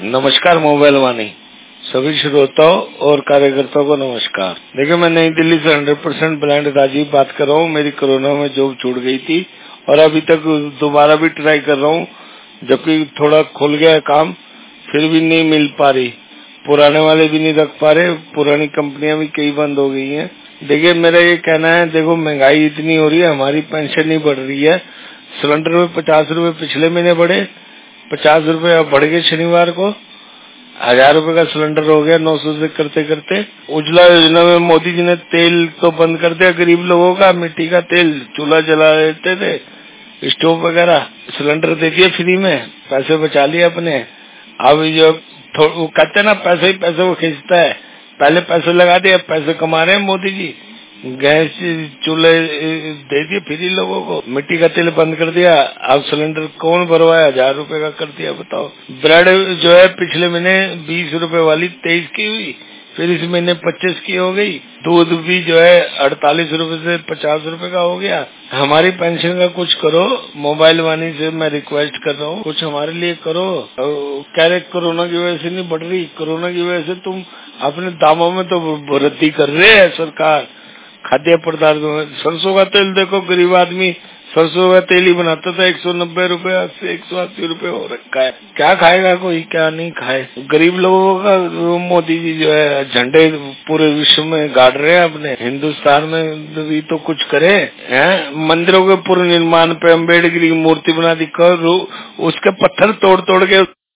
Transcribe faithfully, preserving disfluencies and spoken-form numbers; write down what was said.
नमस्कार मोबाइल वाणी सभी श्रोताओं और कार्यकर्ताओं को नमस्कार। देखिए, मैं नई दिल्ली से हंड्रेड परसेंट ब्लाइंड राजीव बात कर रहा हूँ। मेरी कोरोना में जॉब छूट गई थी और अभी तक दोबारा भी ट्राई कर रहा हूँ, जबकि थोड़ा खुल गया है काम, फिर भी नहीं मिल पा रही। पुराने वाले भी नहीं रख पा रहे, पुरानी कंपनियां भी कई बंद हो गई हैं। देखिए, मेरा ये कहना है, देखो महंगाई इतनी हो रही है, हमारी पेंशन नहीं बढ़ रही है। सिलेंडर में पचास रुपए पिछले महीने बढ़े, पचास रुपए अब बढ़ गए। शनिवार को हजार रुपए का सिलेंडर हो गया नौ सौ से करते करते। उज्ज्वला योजना में मोदी जी ने तेल तो बंद कर दिया गरीब लोगों का, मिट्टी का तेल चूल्हा जला लेते थे, स्टोव वगैरह, सिलेंडर दे दिए फ्री में, पैसे बचा लिए अपने। अब जो वो कहते हैं ना, पैसे ही पैसे को खींचता है, पहले पैसे लगा दिए, पैसे कमा रहे हैं मोदी जी। गैस चूल्हे दे दिए फ्री लोगों को, मिट्टी का तेल बंद कर दिया, अब सिलेंडर कौन भरवाया, हजार रुपए का कर दिया, बताओ। ब्रेड जो है पिछले महीने बीस रुपए वाली तेईस की हुई, फिर इस महीने पच्चीस की हो गई। दूध भी जो है अड़तालीस रुपए से पचास रुपए का हो गया। हमारी पेंशन का कुछ करो, मोबाइल वाणी से मैं रिक्वेस्ट कर रहा हूँ, कुछ हमारे लिए करो। कह रहे कोरोना की वजह से नहीं बढ़ रही, कोरोना की वजह से तुम अपने दामों में तो वृद्धि कर रहे हैं सरकार। खाद्य पदार्थों में सरसों का तेल देखो, गरीब आदमी सरसों का तेल ही बनाता था, एक सौ नब्बे रूपये से एक सौ अस्सी रूपये हो रखा है। क्या खाएगा कोई, क्या नहीं खाए। गरीब लोगों का मोदी जी जो है झंडे पूरे विश्व में गाड़ रहे हैं, अपने हिंदुस्तान में भी तो कुछ करे हैं। मंदिरों के पुनर्निर्माण पे अम्बेडकर की मूर्ति बना दी, कर उसके पत्थर तोड़ तोड़ के